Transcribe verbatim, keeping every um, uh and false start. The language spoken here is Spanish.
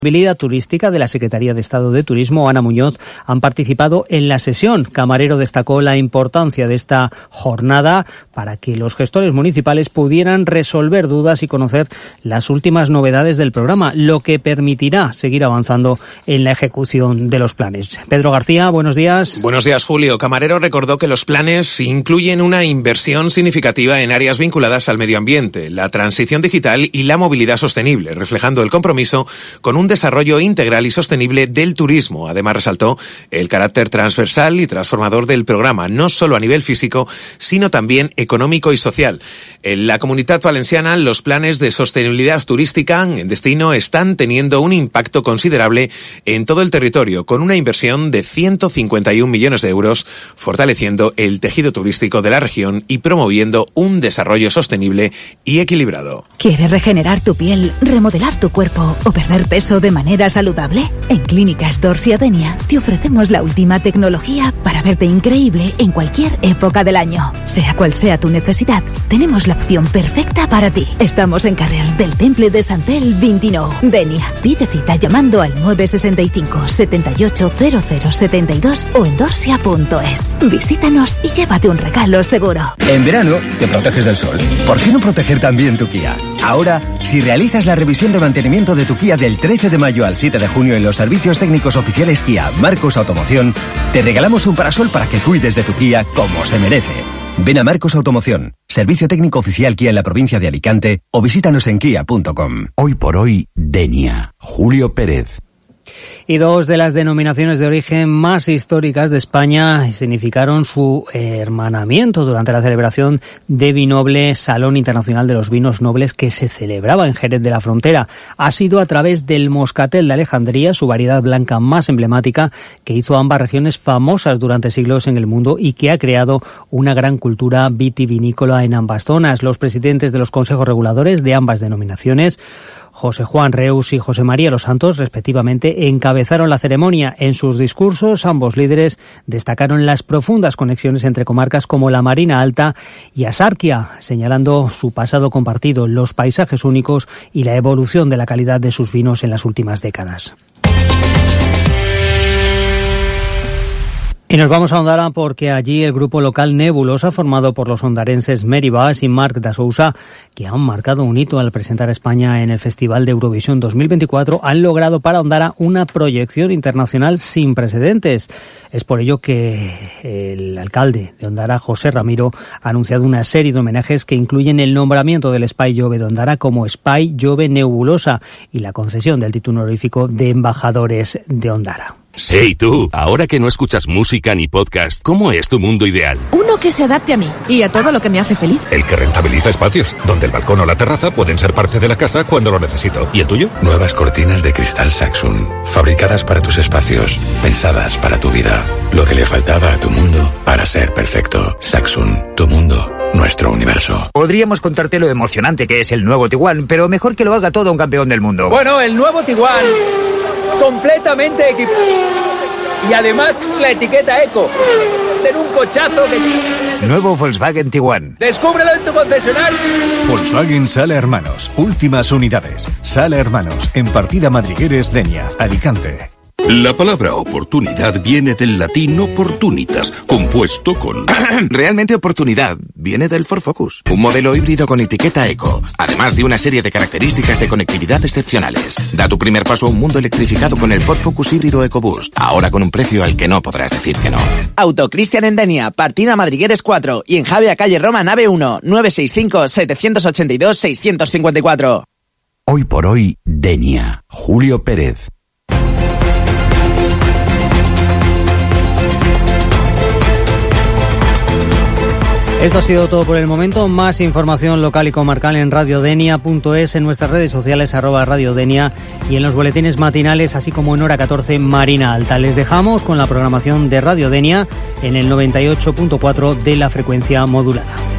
Sostenibilidad Turística de la Secretaría de Estado de Turismo, Ana Muñoz, han participado en la sesión. Camarero destacó la importancia de esta jornada para que los gestores municipales pudieran resolver dudas y conocer las últimas novedades del programa, lo que permitirá seguir avanzando en la ejecución de los planes. Pedro García, buenos días. Buenos días, Julio. Camarero recordó que los planes incluyen una inversión significativa en áreas vinculadas al medio ambiente, la transición digital y la movilidad sostenible, reflejando el compromiso con un desarrollo integral y sostenible del turismo. Además, resaltó el carácter transversal y transformador del programa, no solo a nivel físico, sino también económico y social. En la Comunitat Valenciana, los planes de sostenibilidad turística en destino están teniendo un impacto considerable en todo el territorio, con una inversión de ciento cincuenta y un millones de euros, fortaleciendo el tejido turístico de la región y promoviendo un desarrollo sostenible y equilibrado. ¿Quieres regenerar tu piel, remodelar tu cuerpo o perder peso de manera saludable? En Clínicas Dorsia Denia te ofrecemos la última tecnología para verte increíble en cualquier época del año. Sea cual sea tu necesidad, tenemos la opción perfecta para ti. Estamos en carrer del Temple de Santel veintinueve. Denia. Pide cita llamando al nueve seis cinco, siete ocho cero cero siete dos o en dorsia punto es. Visítanos y llévate un regalo seguro. En verano te proteges del sol. ¿Por qué no proteger también tu Kia? Ahora, si realizas la revisión de mantenimiento de tu Kia del trece de mayo al siete de junio en los servicios técnicos oficiales Kia Marcos Automoción, te regalamos un parasol para que cuides de tu Kia como se merece. Ven a Marcos Automoción, servicio técnico oficial Kia en la provincia de Alicante, o visítanos en kia punto com. Hoy por hoy, Denia. Julio Pérez. Y dos de las denominaciones de origen más históricas de España significaron su hermanamiento durante la celebración de Vinoble, Salón Internacional de los Vinos Nobles, que se celebraba en Jerez de la Frontera. Ha sido a través del Moscatel de Alejandría, su variedad blanca más emblemática, que hizo ambas regiones famosas durante siglos en el mundo y que ha creado una gran cultura vitivinícola en ambas zonas. Los presidentes de los consejos reguladores de ambas denominaciones, José Juan Reus y José María Los Santos, respectivamente, encabezaron la ceremonia. En sus discursos, ambos líderes destacaron las profundas conexiones entre comarcas como la Marina Alta y Asarquia, señalando su pasado compartido, los paisajes únicos y la evolución de la calidad de sus vinos en las últimas décadas. Y nos vamos a Ondara porque allí el grupo local Nebulosa, formado por los ondarenses Mary Baas y Marc da Sousa, que han marcado un hito al presentar a España en el Festival de Eurovisión dos mil veinticuatro, han logrado para Ondara una proyección internacional sin precedentes. Es por ello que el alcalde de Ondara, José Ramiro, ha anunciado una serie de homenajes que incluyen el nombramiento del Espai Jove de Ondara como Espai Jove Nebulosa y la concesión del título honorífico de embajadores de Ondara. Hey tú, ahora que no escuchas música ni podcast, ¿cómo es tu mundo ideal? Uno que se adapte a mí y a todo lo que me hace feliz. El que rentabiliza espacios, donde el balcón o la terraza pueden ser parte de la casa cuando lo necesito. ¿Y el tuyo? Nuevas cortinas de cristal Saxum, fabricadas para tus espacios, pensadas para tu vida. Lo que le faltaba a tu mundo para ser perfecto. Saxum, tu mundo. Nuestro universo. Podríamos contarte lo emocionante que es el nuevo Tiguan, pero mejor que lo haga todo un campeón del mundo. Bueno, el nuevo Tiguan, completamente equipado. Y además la etiqueta Eco. En un cochazo que... Nuevo Volkswagen Tiguan. Descúbrelo en tu concesionario. Volkswagen Sala Hermanos. Últimas unidades. Sala Hermanos. En Partida Madrigueres, Denia, Alicante. La palabra oportunidad viene del latín opportunitas, compuesto con... Realmente oportunidad viene del Ford Focus, un modelo híbrido con etiqueta Eco, además de una serie de características de conectividad excepcionales. Da tu primer paso a un mundo electrificado con el Ford Focus híbrido EcoBoost, ahora con un precio al que no podrás decir que no. Auto Cristian en Denia, Partida Madrigueres cuatro y en Javea Calle Roma Nave uno, nueve seis cinco, siete ocho dos, seis cinco cuatro. Hoy por hoy, Denia. Julio Pérez. Esto ha sido todo por el momento. Más información local y comarcal en radiodenia punto es, en nuestras redes sociales arroba radiodenia y en los boletines matinales, así como en Hora catorce Marina Alta. Les dejamos con la programación de Radio Denia en el noventa y ocho punto cuatro de la frecuencia modulada.